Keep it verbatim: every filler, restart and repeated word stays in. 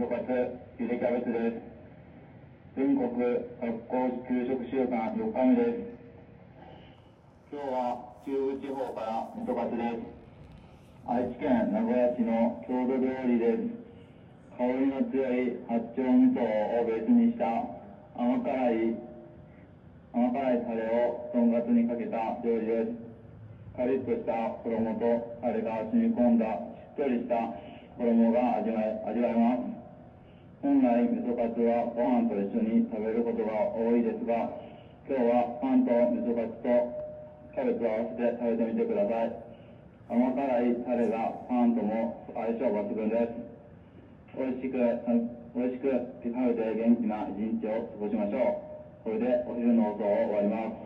噌カツ、ゆでキャベツです。全国学校給食週間よっかめです。今日は中部地方から味噌カツです。愛知県名古屋市の郷土料理です。香りの強い八丁味噌をベースにした甘辛い甘辛いタレをとんかつにかけた料理です。カリッとした衣とタレが染み込んだしっとりした衣が味わえ味わえます。本来味噌カツはご飯と一緒に食べることが多いですが、今日はパンと味噌カツとキャベツを合わせて食べてみてください。甘辛いタレがパンとも相性抜群です。美味しく美味しく食べて元気な一日を過ごしましょう。これでお昼の放送を終わります。